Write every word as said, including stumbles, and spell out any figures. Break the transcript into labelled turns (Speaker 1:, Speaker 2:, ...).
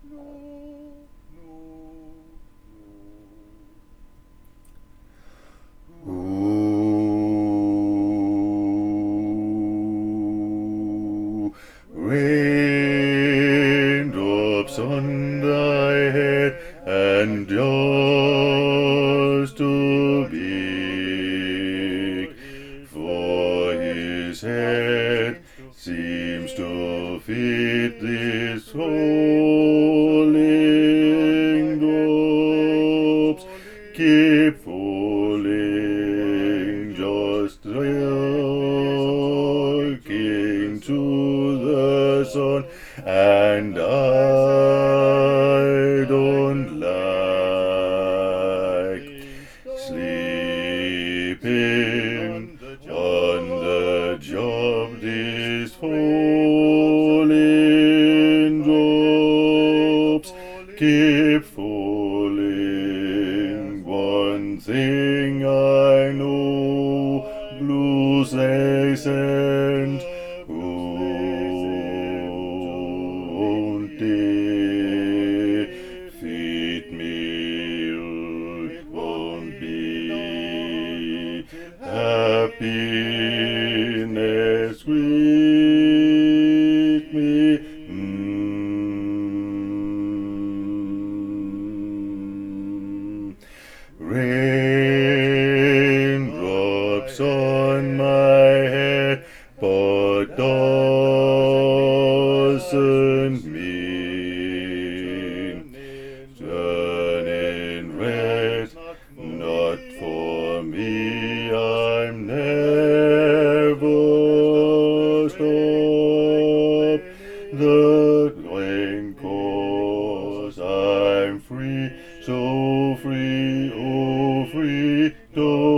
Speaker 1: no, no, no. Ooh, raindrops on thy head, and just too big for his head seems to fit this falling drops. Keep falling, just looking to the sun, and I don't like sleeping on the job. These falling drops keep falling. One thing I know, blues they send, won't defeat me, won't be happiness with me. Mm. Raindrops on my head, but doesn't mean turning red. Not for me, I'm never stop the rain, 'cause I'm free, so free, oh free, don't